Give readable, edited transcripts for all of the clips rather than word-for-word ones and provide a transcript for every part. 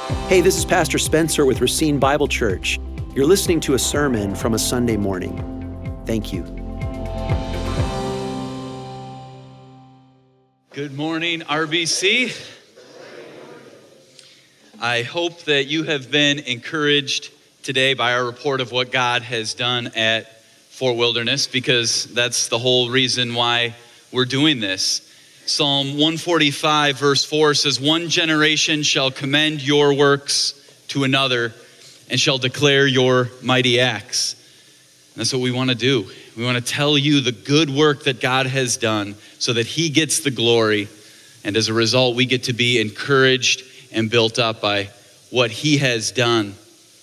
Hey, this is Pastor Spencer with Racine Bible Church. You're listening to a sermon from a Sunday morning. Thank you. Good morning, RBC. I hope that you have been encouraged today by our report of what God has done at Fort Wilderness, because that's the whole reason why we're doing this. Psalm 145 verse 4 says, "One generation shall commend your works to another and shall declare your mighty acts." And that's what we want to do. We want to tell you the good work that God has done so that He gets the glory. And as a result, we get to be encouraged and built up by what He has done.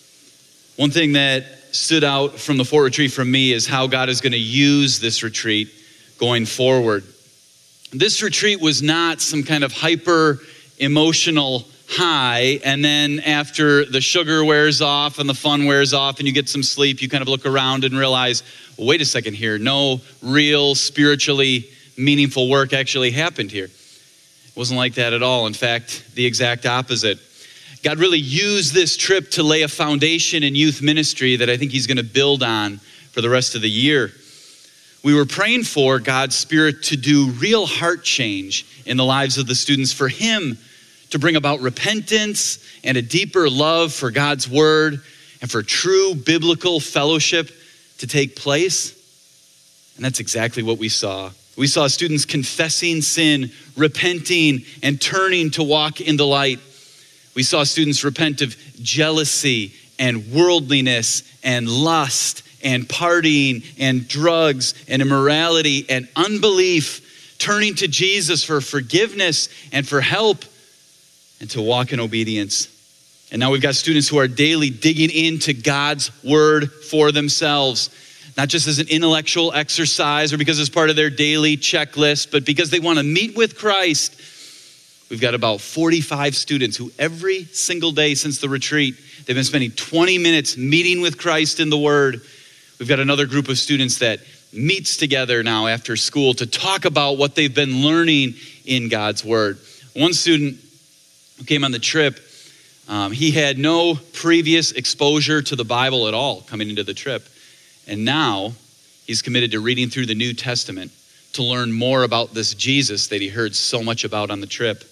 One thing that stood out from the Fort Retreat for me is how God is going to use this retreat going forward. This retreat was not some kind of hyper emotional high, and then after the sugar wears off and the fun wears off and you get some sleep, you kind of look around and realize, well, wait a second here, no real spiritually meaningful work actually happened here. It wasn't like that at all. In fact, the exact opposite. God really used this trip to lay a foundation in youth ministry that I think He's going to build on for the rest of the year. We were praying for God's Spirit to do real heart change in the lives of the students, for Him to bring about repentance and a deeper love for God's Word and for true biblical fellowship to take place. And that's exactly what we saw. We saw students confessing sin, repenting, and turning to walk in the light. We saw students repent of jealousy and worldliness and lust and partying and drugs and immorality and unbelief, turning to Jesus for forgiveness and for help and to walk in obedience. And now we've got students who are daily digging into God's Word for themselves, not just as an intellectual exercise or because it's part of their daily checklist, but because they want to meet with Christ. We've got about 45 students who every single day since the retreat, they've been spending 20 minutes meeting with Christ in the Word. We've got another group of students that meets together now after school to talk about what they've been learning in God's Word. One student who came on the trip, he had no previous exposure to the Bible at all coming into the trip. And now he's committed to reading through the New Testament to learn more about this Jesus that he heard so much about on the trip.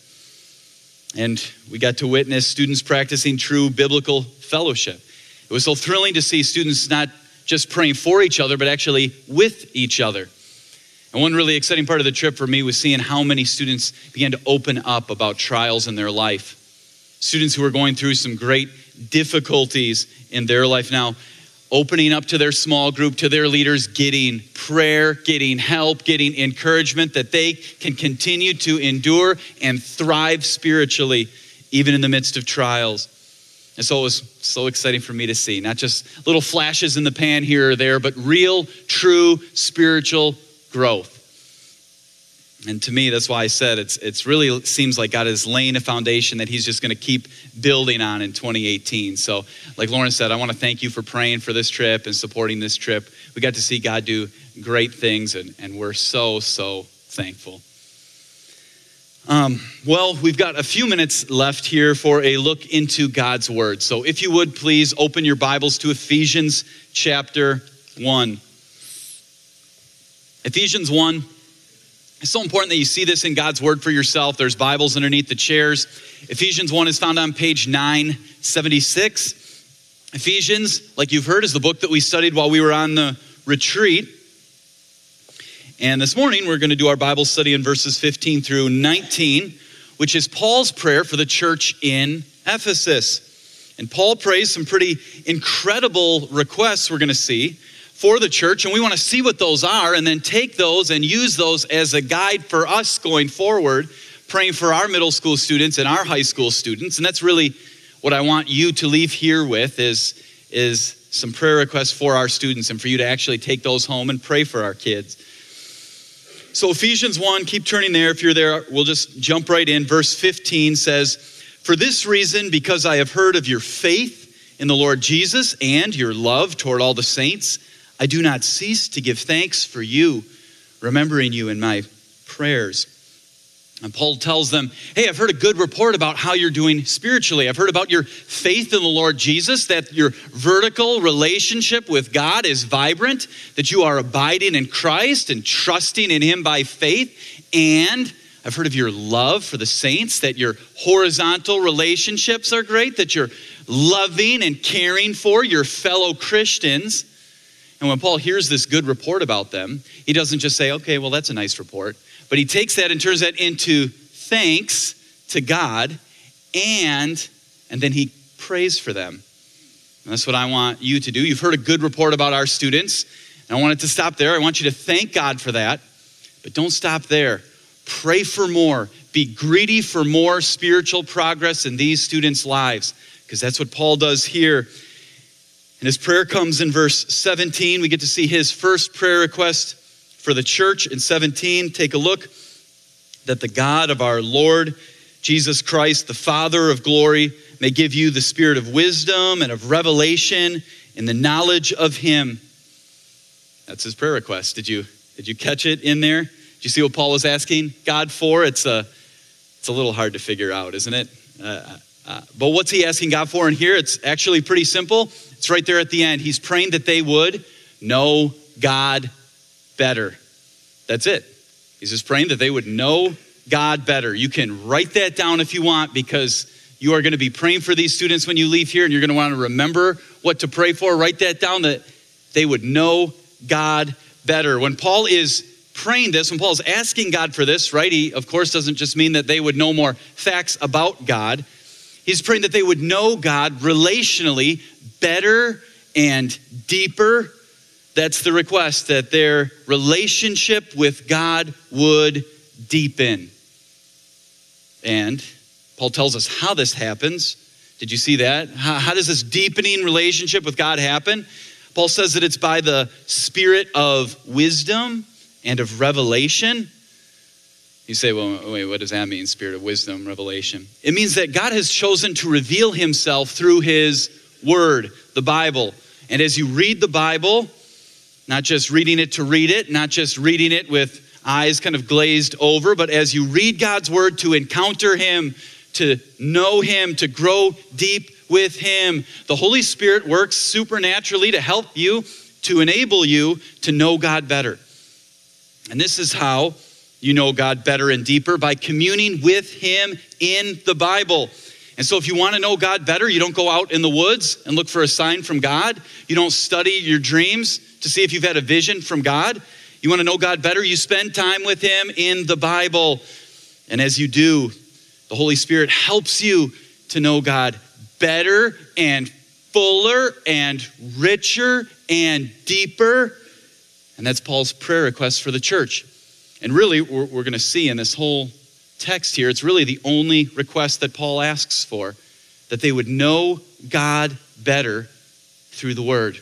And we got to witness students practicing true biblical fellowship. It was so thrilling to see students not just praying for each other, but actually with each other. And one really exciting part of the trip for me was seeing how many students began to open up about trials in their life. Students who were going through some great difficulties in their life now, opening up to their small group, to their leaders, getting prayer, getting help, getting encouragement that they can continue to endure and thrive spiritually, even in the midst of trials. And so it was so exciting for me to see, not just little flashes in the pan here or there, but real, true spiritual growth. And to me, that's why I said it's really seems like God is laying a foundation that He's just going to keep building on in 2018. So like Lauren said, I want to thank you for praying for this trip and supporting this trip. We got to see God do great things, and we're so thankful. Well, we've got a few minutes left here for a look into God's Word. So if you would, please open your Bibles to Ephesians chapter 1. Ephesians 1. It's so important that you see this in God's Word for yourself. There's Bibles underneath the chairs. Ephesians 1 is found on page 976. Ephesians, like you've heard, is the book that we studied while we were on the retreat. And this morning, we're going to do our Bible study in verses 15 through 19, which is Paul's prayer for the church in Ephesus. And Paul prays some pretty incredible requests we're going to see for the church, and we want to see what those are and then take those and use those as a guide for us going forward, praying for our middle school students and our high school students. And that's really what I want you to leave here with is some prayer requests for our students and for you to actually take those home and pray for our kids. So Ephesians 1, keep turning there. If you're there, we'll just jump right in. Verse 15 says, "For this reason, because I have heard of your faith in the Lord Jesus and your love toward all the saints, I do not cease to give thanks for you, remembering you in my prayers." And Paul tells them, hey, I've heard a good report about how you're doing spiritually. I've heard about your faith in the Lord Jesus, that your vertical relationship with God is vibrant, that you are abiding in Christ and trusting in him by faith. And I've heard of your love for the saints, that your horizontal relationships are great, that you're loving and caring for your fellow Christians. And when Paul hears this good report about them, he doesn't just say, okay, well, that's a nice report. But he takes that and turns that into thanks to God, and then he prays for them. And that's what I want you to do. You've heard a good report about our students, and I want it to stop there. I want you to thank God for that, but don't stop there. Pray for more. Be greedy for more spiritual progress in these students' lives, because that's what Paul does here. And his prayer comes in verse 17. We get to see his first prayer request for the church in 17. Take a look. That the God of our Lord Jesus Christ, the Father of glory, may give you the spirit of wisdom and of revelation in the knowledge of him. That's his prayer request. Did you catch it in there? Did you see what Paul was asking God for? It's a little hard to figure out, isn't it? But what's he asking God for in here? It's actually pretty simple. It's right there at the end. He's praying that they would know God better. That's it. He's just praying that they would know God better. You can write that down if you want, because you are going to be praying for these students when you leave here, and you're going to want to remember what to pray for. Write that down, that they would know God better. When Paul is praying this, when Paul's asking God for this, right, he of course doesn't just mean that they would know more facts about God. He's praying that they would know God relationally better and deeper. That's the request, that their relationship with God would deepen. And Paul tells us how this happens. Did you see that? How does this deepening relationship with God happen? Paul says that it's by the spirit of wisdom and of revelation. You say, well, wait, what does that mean, spirit of wisdom, revelation? It means that God has chosen to reveal himself through his word, the Bible. And as you read the Bible, not just reading it to read it, not just reading it with eyes kind of glazed over, but as you read God's word to encounter him, to know him, to grow deep with him, the Holy Spirit works supernaturally to help you, to enable you to know God better. And this is how you know God better and deeper, by communing with him in the Bible. And so if you want to know God better, you don't go out in the woods and look for a sign from God. You don't study your dreams to see if you've had a vision from God. You want to know God better, you spend time with him in the Bible. And as you do, the Holy Spirit helps you to know God better and fuller and richer and deeper. And that's Paul's prayer request for the church. And really, we're going to see in this whole text here, it's really the only request that Paul asks for, that they would know God better through the word.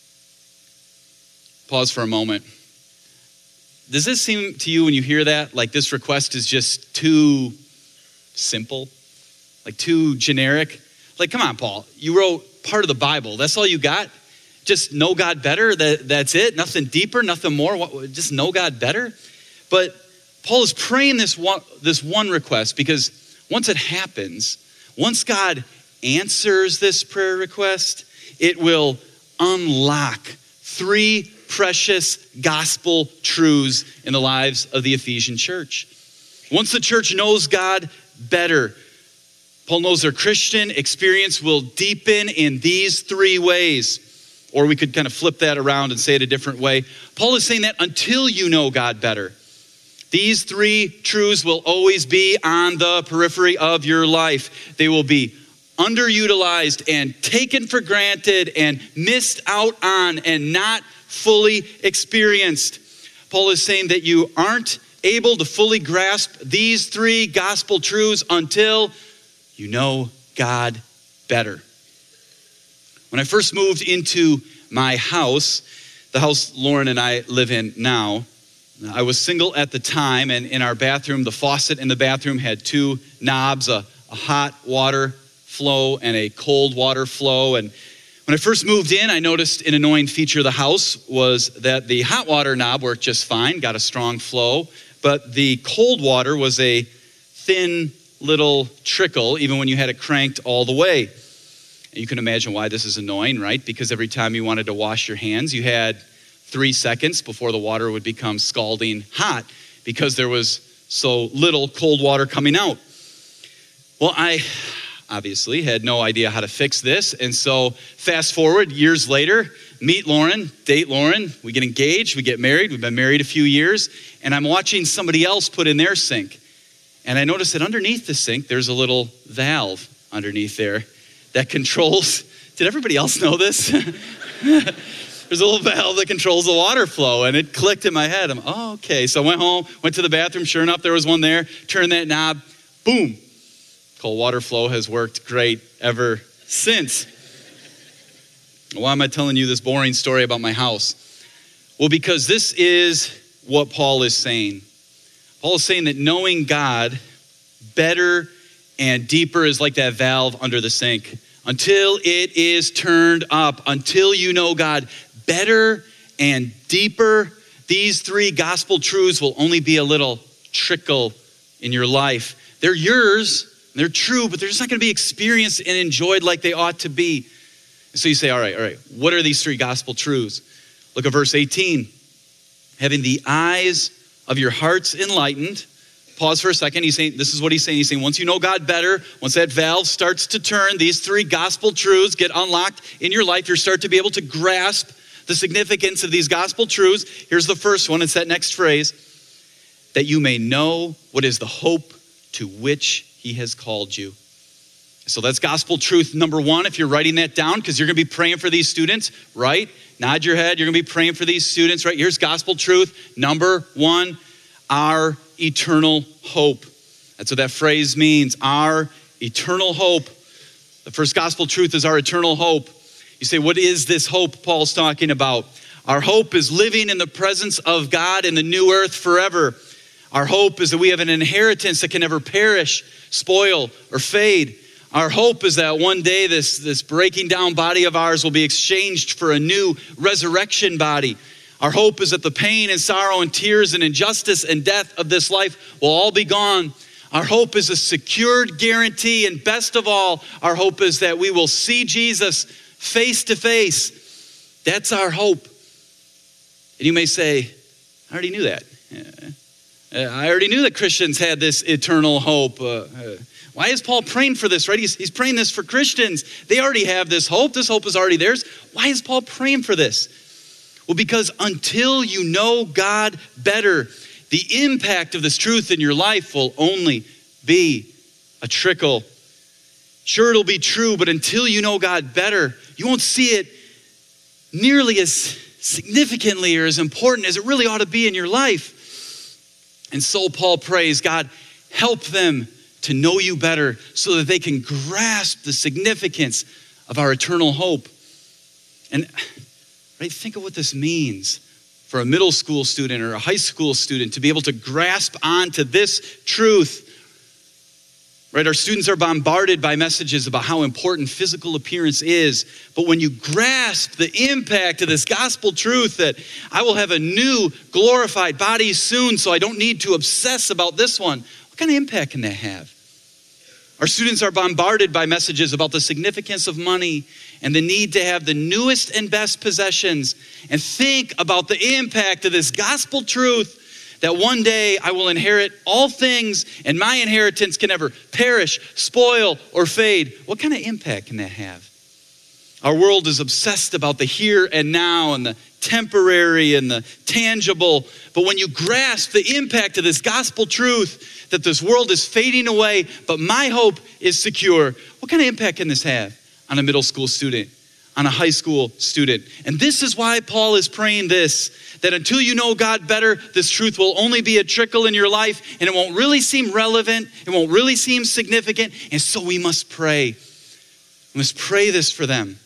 Pause for a moment. Does this seem to you, when you hear that, like this request is just too simple? Like too generic? Like, come on, Paul, you wrote part of the Bible. That's all you got? Just know God better? That's it? Nothing deeper, nothing more? Just know God better? But Paul is praying this one request, because once it happens, once God answers this prayer request, it will unlock 3 precious gospel truths in the lives of the Ephesian church. Once the church knows God better, Paul knows their Christian experience will deepen in these 3 ways. Or we could kind of flip that around and say it a different way. Paul is saying that until you know God better, these 3 truths will always be on the periphery of your life. They will be underutilized and taken for granted and missed out on and not fully experienced. Paul is saying that you aren't able to fully grasp these 3 gospel truths until you know God better. When I first moved into my house, the house Lauren and I live in now, I was single at the time, and in our bathroom, the faucet in the bathroom had 2 knobs, a hot water flow and a cold water flow. And when I first moved in, I noticed an annoying feature of the house was that the hot water knob worked just fine, got a strong flow, but the cold water was a thin little trickle, even when you had it cranked all the way. And you can imagine why this is annoying, right? Because every time you wanted to wash your hands, you had 3 seconds before the water would become scalding hot because there was so little cold water coming out. Well, I obviously had no idea how to fix this. And so fast forward years later, meet Lauren, date Lauren, we get engaged, we get married. We've been married a few years, and I'm watching somebody else put in their sink. And I noticed that underneath the sink, there's a little valve underneath there that controls, did everybody else know this? There's a little valve that controls the water flow, and it clicked in my head. I'm, oh, okay. So I went home, went to the bathroom. Sure enough, there was one there. Turned that knob, boom. Cold water flow has worked great ever since. Why am I telling you this boring story about my house? Well, because this is what Paul is saying. Paul is saying that knowing God better and deeper is like that valve under the sink. Until it is turned up, until you know God better and deeper, these 3 gospel truths will only be a little trickle in your life. They're yours, they're true, but they're just not going to be experienced and enjoyed like they ought to be. So you say, all right, what are these 3 gospel truths? Look at verse 18. Having the eyes of your hearts enlightened. Pause for a second. He's saying, this is what he's saying. He's saying, once you know God better, once that valve starts to turn, these 3 gospel truths get unlocked in your life, you start to be able to grasp the significance of these gospel truths. Here's the first one. It's that next phrase, that you may know what is the hope to which he has called you. So that's gospel truth number 1. If you're writing that down, because you're going to be praying for these students, right? Nod your head. You're going to be praying for these students, right? Here's gospel truth number 1, our eternal hope. That's what that phrase means, our eternal hope. The first gospel truth is our eternal hope. You say, what is this hope Paul's talking about? Our hope is living in the presence of God in the new earth forever. Our hope is that we have an inheritance that can never perish, spoil, or fade. Our hope is that one day this breaking down body of ours will be exchanged for a new resurrection body. Our hope is that the pain and sorrow and tears and injustice and death of this life will all be gone. Our hope is a secured guarantee, and best of all, our hope is that we will see Jesus face to face. That's our hope. And you may say, I already knew that. I already knew that Christians had this eternal hope. Why is Paul praying for this, right? He's praying this for Christians. They already have this hope. This hope is already theirs. Why is Paul praying for this? Well, because until you know God better, the impact of this truth in your life will only be a trickle. Sure, it'll be true, but until you know God better, you won't see it nearly as significantly or as important as it really ought to be in your life. And so Paul prays, God, help them to know you better so that they can grasp the significance of our eternal hope. And right, think of what this means for a middle school student or a high school student to be able to grasp onto this truth. Right, our students are bombarded by messages about how important physical appearance is. But when you grasp the impact of this gospel truth that I will have a new glorified body soon, so I don't need to obsess about this one, what kind of impact can that have? Our students are bombarded by messages about the significance of money and the need to have the newest and best possessions. And think about the impact of this gospel truth that one day I will inherit all things and my inheritance can never perish, spoil, or fade. What kind of impact can that have? Our world is obsessed about the here and now and the temporary and the tangible. But when you grasp the impact of this gospel truth that this world is fading away, but my hope is secure, what kind of impact can this have on a middle school student, on a high school student? And this is why Paul is praying this, that until you know God better, this truth will only be a trickle in your life and it won't really seem relevant, it won't really seem significant, and so we must pray. We must pray this for them.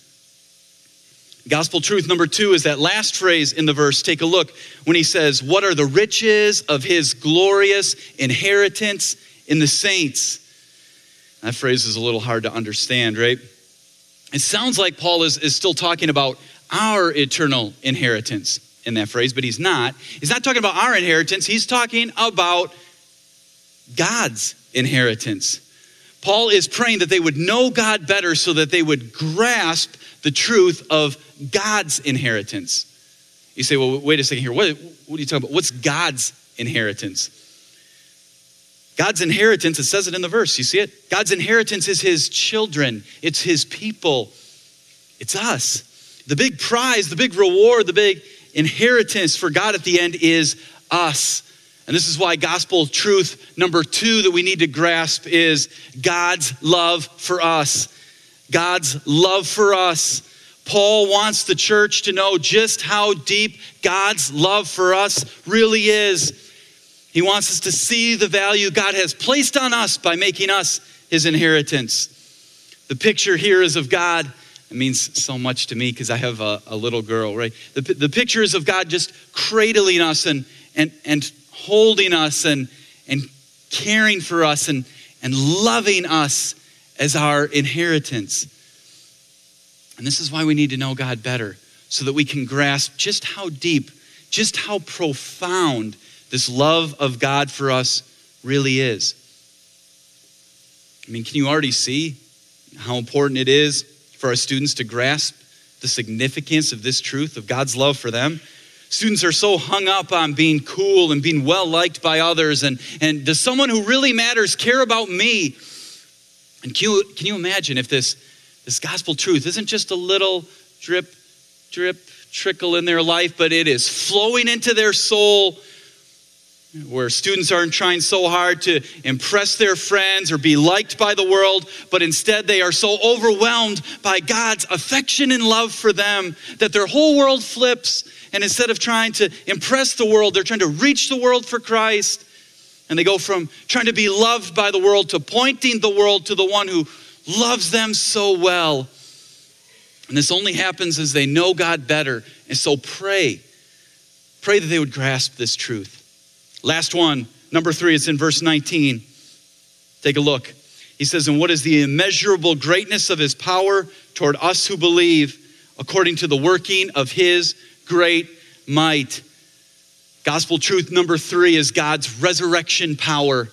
Gospel truth number 2 is that last phrase in the verse. Take a look when he says, what are the riches of his glorious inheritance in the saints? That phrase is a little hard to understand, right? It sounds like Paul is still talking about our eternal inheritance in that phrase, but he's not. He's not talking about our inheritance. He's talking about God's inheritance. Paul is praying that they would know God better so that they would grasp the truth of God's inheritance. You say, well, wait a second here. What are you talking about? What's God's inheritance? God's inheritance, it says it in the verse. You see it? God's inheritance is his children. It's his people. It's us. The big prize, the big reward, the big inheritance for God at the end is us. And this is why gospel truth number 2 that we need to grasp is God's love for us. God's love for us. Paul wants the church to know just how deep God's love for us really is. He wants us to see the value God has placed on us by making us his inheritance. The picture here is of God. It means so much to me because I have a little girl, right? The picture is of God just cradling us and holding us and caring for us and loving us as our inheritance. And this is why we need to know God better, so that we can grasp just how deep, just how profound this love of God for us really is. I mean, can you already see how important it is for our students to grasp the significance of this truth of God's love for them? Students are so hung up on being cool and being well-liked by others. And does someone who really matters care about me? And can you imagine if this gospel truth isn't just a little drip, trickle in their life, but it is flowing into their soul, where students aren't trying so hard to impress their friends or be liked by the world, but instead they are so overwhelmed by God's affection and love for them that their whole world flips. And instead of trying to impress the world, they're trying to reach the world for Christ. And they go from trying to be loved by the world to pointing the world to the one who loves them so well. And this only happens as they know God better. And so pray that they would grasp this truth. Last one, number 3, it's in verse 19. Take a look. He says, and what is the immeasurable greatness of his power toward us who believe, according to the working of his great might. Gospel truth number 3 is God's resurrection power.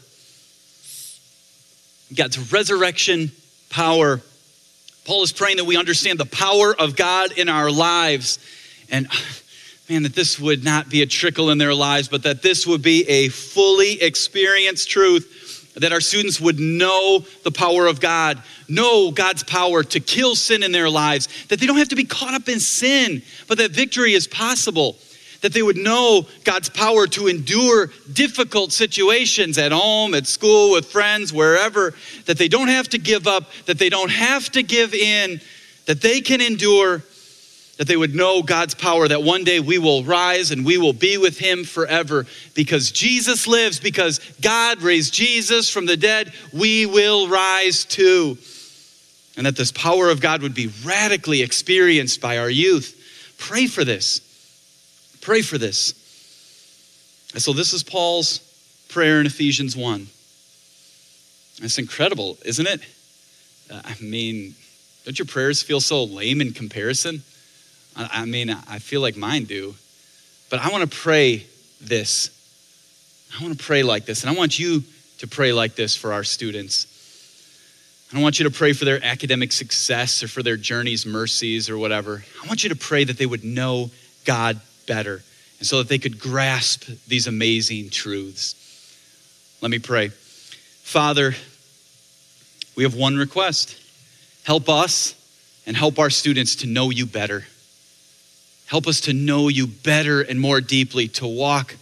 God's resurrection power. Paul is praying that we understand the power of God in our lives. And man, that this would not be a trickle in their lives, but that this would be a fully experienced truth, that our students would know the power of God, know God's power to kill sin in their lives, that they don't have to be caught up in sin, but that victory is possible, that they would know God's power to endure difficult situations at home, at school, with friends, wherever, that they don't have to give up, that they don't have to give in, that they can endure, that they would know God's power, that one day we will rise and we will be with him forever. Because Jesus lives, because God raised Jesus from the dead, we will rise too. And that this power of God would be radically experienced by our youth. Pray for this. Pray for this. And so this is Paul's prayer in Ephesians 1. It's incredible, isn't it? I mean, don't your prayers feel so lame in comparison? I mean, I feel like mine do. But I want to pray this. I want to pray like this. And I want you to pray like this for our students. I don't want you to pray for their academic success or for their journey's mercies or whatever. I want you to pray that they would know God better and so that they could grasp these amazing truths. Let me pray. Father, we have one request. Help us and help our students to know you better. Help us to know you better and more deeply, to walk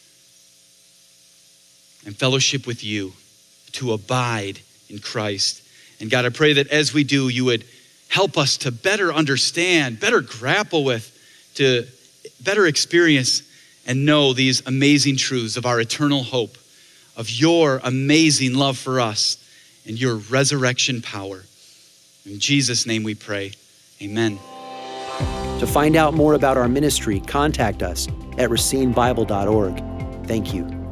in fellowship with you, to abide in Christ. And God, I pray that as we do, you would help us to better understand, better grapple with, to better experience and know these amazing truths of our eternal hope, of your amazing love for us and your resurrection power. In Jesus' name we pray, amen. To find out more about our ministry, contact us at racinebible.org. Thank you.